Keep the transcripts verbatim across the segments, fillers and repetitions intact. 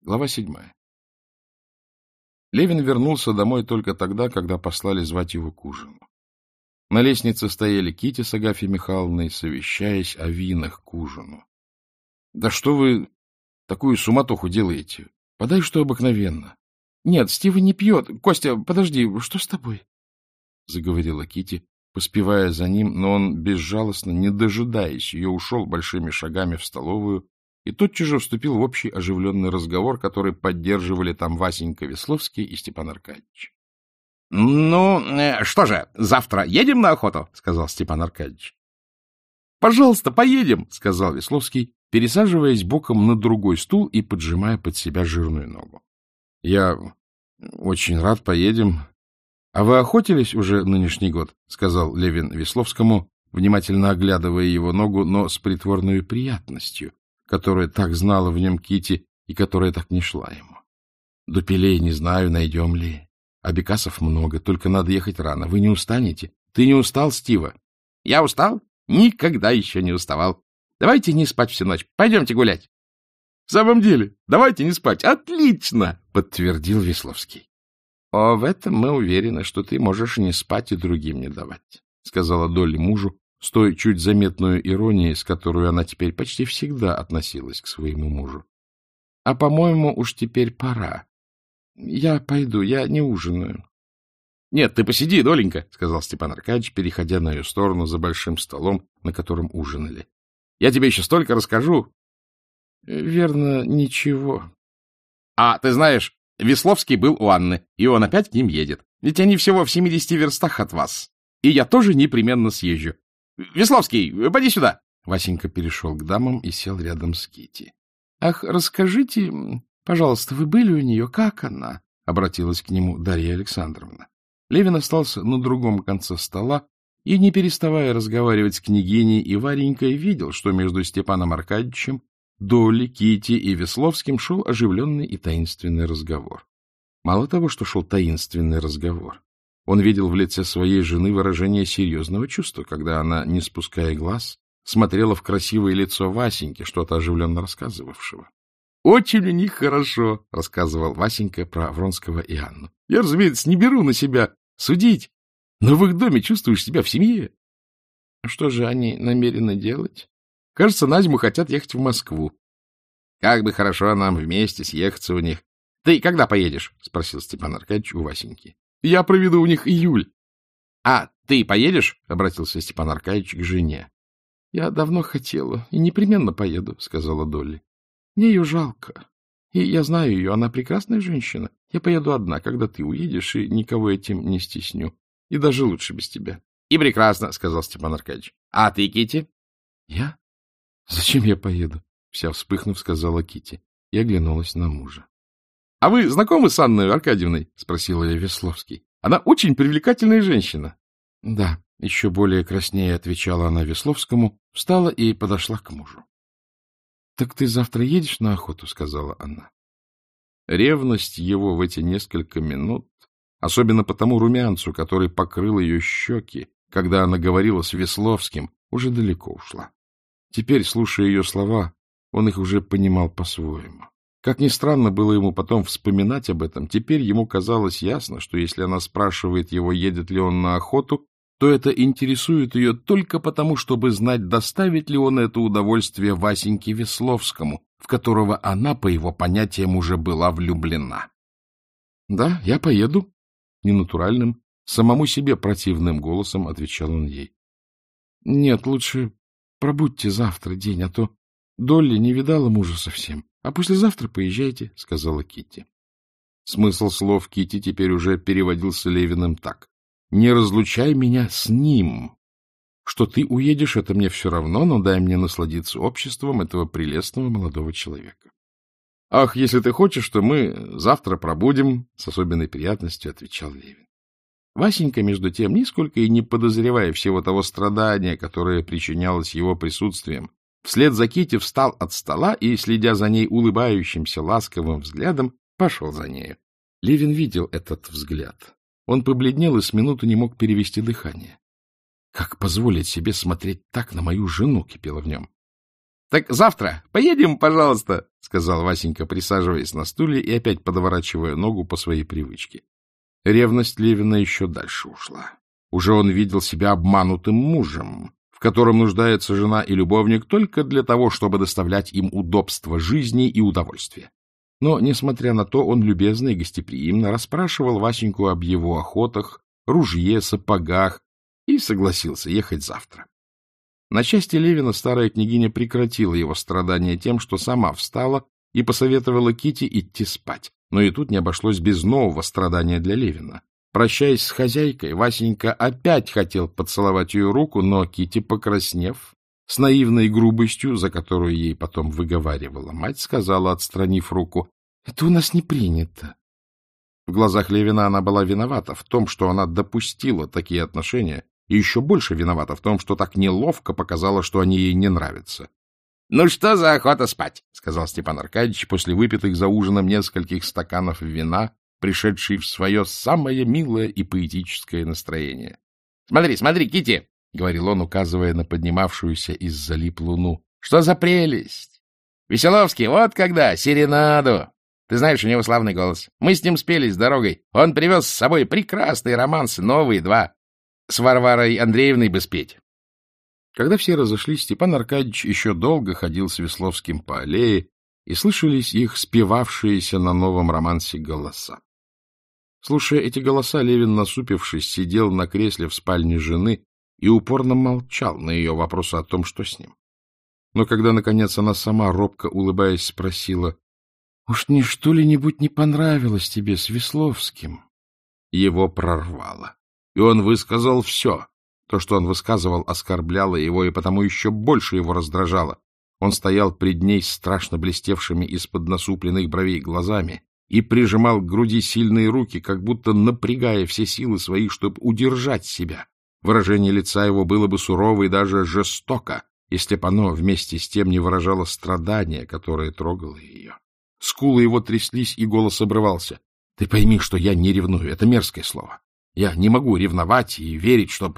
Глава седьмая. Левин вернулся домой только тогда, когда послали звать его к ужину. На лестнице стояли Кити с Агафьей Михайловной, совещаясь о винах к ужину. — Да что вы такую суматоху делаете? Подай, что обыкновенно. — Нет, Стива не пьет. Костя, подожди, что с тобой? — заговорила Кити, поспевая за ним, но он, безжалостно, не дожидаясь ее, ушел большими шагами в столовую и тотчас же вступил в общий оживленный разговор, который поддерживали там Васенька Весловский и Степан Аркадьевич. — Ну, э, что же, завтра едем на охоту? — сказал Степан Аркадьевич. — Пожалуйста, поедем, — сказал Весловский, пересаживаясь боком на другой стул и поджимая под себя жирную ногу. — Я очень рад, поедем. — А вы охотились уже нынешний год? — сказал Левин Весловскому, внимательно оглядывая его ногу, но с притворной приятностью, которая так знала в нем Кити и которая так не шла ему. — Дупелей не знаю, найдем ли. А бекасов много, только надо ехать рано. Вы не устанете? Ты не устал, Стива? — Я устал? Никогда еще не уставал. Давайте не спать всю ночь. Пойдемте гулять. — В самом деле, давайте не спать. Отлично! — подтвердил Весловский. — О, в этом мы уверены, что ты можешь не спать и другим не давать, — сказала Долли мужу с той чуть заметной иронией, с которой она теперь почти всегда относилась к своему мужу. — А, по-моему, уж теперь пора. Я пойду, я не ужинаю. — Нет, ты посиди, Доленька, — сказал Степан Аркадьевич, переходя на ее сторону за большим столом, на котором ужинали. — Я тебе еще столько расскажу. — Верно, ничего. — А, ты знаешь, Весловский был у Анны, и он опять к ним едет. Ведь они всего в семидесяти верстах от вас. И я тоже непременно съезжу. — Весловский, поди сюда! Васенька перешел к дамам и сел рядом с Кити. — Ах, расскажите... Пожалуйста, вы были у нее? Как она? — обратилась к нему Дарья Александровна. Левин остался на другом конце стола и, не переставая разговаривать с княгиней и Варенькой, видел, что между Степаном Аркадьевичем, Долей, Кити и Весловским шел оживленный и таинственный разговор. Мало того, что шел таинственный разговор, он видел в лице своей жены выражение серьезного чувства, когда она, не спуская глаз, смотрела в красивое лицо Васеньки, что-то оживленно рассказывавшего. — Очень у них хорошо, — рассказывал Васенька про Вронского и Анну. — Я, разумеется, не беру на себя судить, но в их доме чувствуешь себя в семье. — Что же они намерены делать? — Кажется, на зиму хотят ехать в Москву. — Как бы хорошо нам вместе съехаться у них. — Ты когда поедешь? — спросил Степан Аркадьевич у Васеньки. — Я проведу у них июль. — А ты поедешь? — обратился Степан Аркадьевич к жене. — Я давно хотела и непременно поеду, — сказала Долли. Мне ее жалко. И я знаю ее, она прекрасная женщина. Я поеду одна, когда ты уедешь, и никого этим не стесню. И даже лучше без тебя. — И прекрасно, — сказал Степан Аркадьевич. — А ты, Кити? — Я? Зачем я поеду? — вся вспыхнув, сказала Кити. И оглянулась на мужа. — А вы знакомы с Анной Аркадьевной? — спросила я Весловский. — Она очень привлекательная женщина. — Да, — еще более краснее отвечала она Весловскому, встала и подошла к мужу. — Так ты завтра едешь на охоту? — сказала она. Ревность его в эти несколько минут, особенно по тому румянцу, который покрыл ее щеки, когда она говорила с Весловским, уже далеко ушла. Теперь, слушая ее слова, он их уже понимал по-своему. Как ни странно было ему потом вспоминать об этом, теперь ему казалось ясно, что если она спрашивает его, едет ли он на охоту, то это интересует ее только потому, чтобы знать, доставит ли он это удовольствие Васеньке Весловскому, в которого она, по его понятиям, уже была влюблена. — Да, я поеду, — ненатуральным, самому себе противным голосом отвечал он ей. — Нет, лучше пробудьте завтра день, а то Долли не видала мужа совсем. А послезавтра поезжайте, — сказала Кити. Смысл слов Кити теперь уже переводился Левиным так. Не разлучай меня с ним. Что ты уедешь, это мне все равно, но дай мне насладиться обществом этого прелестного молодого человека. — Ах, если ты хочешь, то мы завтра пробудем, — с особенной приятностью отвечал Левин. Васенька, между тем, нисколько и не подозревая всего того страдания, которое причинялось его присутствием, вслед за Кити встал от стола и, следя за ней улыбающимся ласковым взглядом, пошел за нею. Левин видел этот взгляд. Он побледнел и с минуту не мог перевести дыхание. Как позволить себе смотреть так на мою жену, кипело в нем. — Так завтра поедем, пожалуйста, — сказал Васенька, присаживаясь на стуле и опять подворачивая ногу по своей привычке. Ревность Левина еще дальше ушла. Уже он видел себя обманутым мужем, в котором нуждается жена и любовник только для того, чтобы доставлять им удобство жизни и удовольствия. Но, несмотря на то, он любезно и гостеприимно расспрашивал Васеньку об его охотах, ружье, сапогах и согласился ехать завтра. На счастье Левина старая княгиня прекратила его страдания тем, что сама встала и посоветовала Кити идти спать. Но и тут не обошлось без нового страдания для Левина. Прощаясь с хозяйкой, Васенька опять хотел поцеловать ее руку, но Кити, покраснев, с наивной грубостью, за которую ей потом выговаривала мать, сказала, отстранив руку: — Это у нас не принято. В глазах Левина она была виновата в том, что она допустила такие отношения, и еще больше виновата в том, что так неловко показала, что они ей не нравятся. — Ну что за охота спать? — сказал Степан Аркадьевич после выпитых за ужином нескольких стаканов вина, пришедший в свое самое милое и поэтическое настроение. — Смотри, смотри, Кити! — говорил он, указывая на поднимавшуюся из-за лип луну. — Что за прелесть! Веселовский, вот когда, серенаду! Ты знаешь, у него славный голос. Мы с ним спелись дорогой. Он привез с собой прекрасные романсы, новые два. С Варварой Андреевной бы спеть. Когда все разошлись, Степан Аркадьевич еще долго ходил с Весловским по аллее, и слышались их спевавшиеся на новом романсе голоса. Слушая эти голоса, Левин, насупившись, сидел на кресле в спальне жены и упорно молчал на ее вопросы о том, что с ним. Но когда, наконец, она сама, робко улыбаясь, спросила: — Уж не что-ли-нибудь не понравилось тебе с Весловским? Его прорвало, и он высказал все. То, что он высказывал, оскорбляло его и потому еще больше его раздражало. Он стоял пред ней страшно блестевшими из-под насупленных бровей глазами и прижимал к груди сильные руки, как будто напрягая все силы свои, чтобы удержать себя. Выражение лица его было бы сурово и даже жестоко, если бы оно вместе с тем не выражало страдания, которое трогало ее. Скулы его тряслись, и голос обрывался. — Ты пойми, что я не ревную, это мерзкое слово. Я не могу ревновать и верить, чтоб...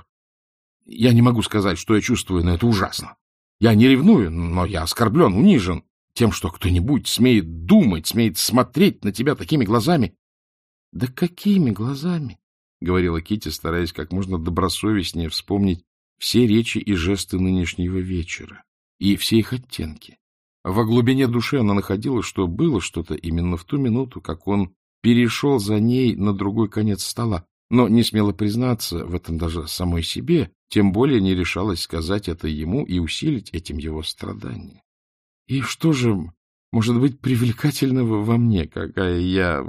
Я не могу сказать, что я чувствую, но это ужасно. Я не ревную, но я оскорблен, унижен тем, что кто-нибудь смеет думать, смеет смотреть на тебя такими глазами. — Да какими глазами? — говорила Кити, стараясь как можно добросовестнее вспомнить все речи и жесты нынешнего вечера и все их оттенки. Во глубине души она находила, что было что-то именно в ту минуту, как он перешел за ней на другой конец стола, но не смела признаться в этом даже самой себе, тем более не решалась сказать это ему и усилить этим его страдания. И что же может быть привлекательного во мне, какая я...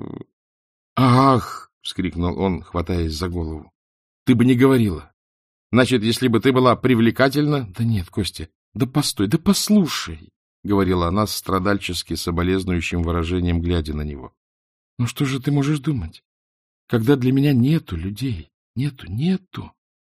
— Ах! — вскрикнул он, хватаясь за голову. — Ты бы не говорила. Значит, если бы ты была привлекательна... — Да нет, Костя, да постой, да послушай, — говорила она с страдальчески соболезнующим выражением, глядя на него. — Ну что же ты можешь думать, когда для меня нету людей? Нету, нету.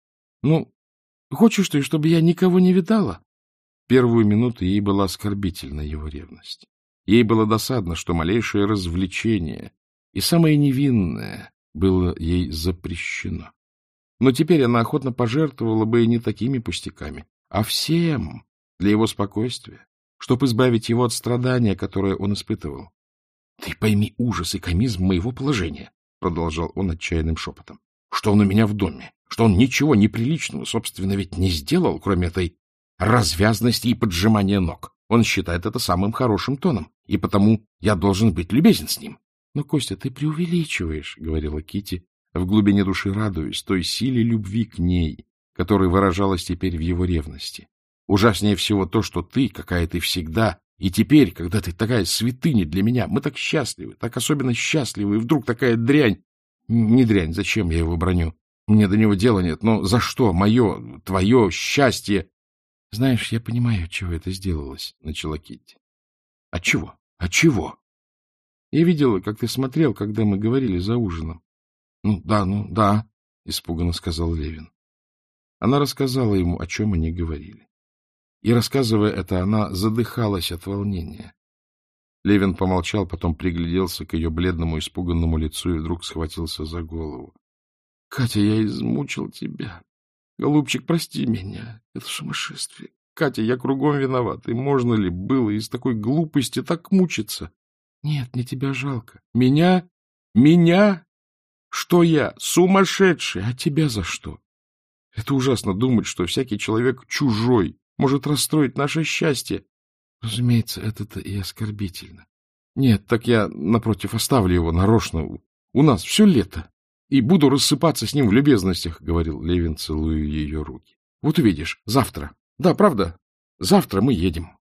Ну, хочешь ты, чтобы я никого не видала? Первую минуту ей была оскорбительна его ревность. Ей было досадно, что малейшее развлечение, и самое невинное, было ей запрещено. Но теперь она охотно пожертвовала бы и не такими пустяками, а всем для его спокойствия, чтобы избавить его от страдания, которое он испытывал. — Ты пойми ужас и комизм моего положения, — продолжал он отчаянным шепотом, — что он у меня в доме, что он ничего неприличного, собственно, ведь не сделал, кроме этой развязности и поджимания ног. Он считает это самым хорошим тоном, и потому я должен быть любезен с ним. — Но, Костя, ты преувеличиваешь, — говорила Кити, в глубине души радуясь той силе любви к ней, которая выражалась теперь в его ревности. Ужаснее всего то, что ты, какая ты всегда, и теперь, когда ты такая святыня для меня, мы так счастливы, так особенно счастливы, и вдруг такая дрянь. Не дрянь, зачем я его броню? Мне до него дела нет, но за что мое, твое счастье? — Знаешь, я понимаю, чего это сделалось, — начала Китти. — От чего? От чего? — Я видела, как ты смотрел, когда мы говорили за ужином. — Ну, да, ну, да, — испуганно сказал Левин. Она рассказала ему, о чем они говорили. И, рассказывая это, она задыхалась от волнения. Левин помолчал, потом пригляделся к ее бледному, испуганному лицу и вдруг схватился за голову. — Катя, я измучил тебя. Голубчик, прости меня. Это сумасшествие. Катя, я кругом виноват. И можно ли было из такой глупости так мучиться? Нет, мне тебя жалко. Меня? Меня? Что я? Сумасшедший. А тебя за что? Это ужасно думать, что всякий человек чужой может расстроить наше счастье. Разумеется, это-то и оскорбительно. Нет, так я, напротив, оставлю его нарочно. У нас все лето. И буду рассыпаться с ним в любезностях, — говорил Левин, целуя ее руки. Вот увидишь, завтра. Да, правда, завтра мы едем.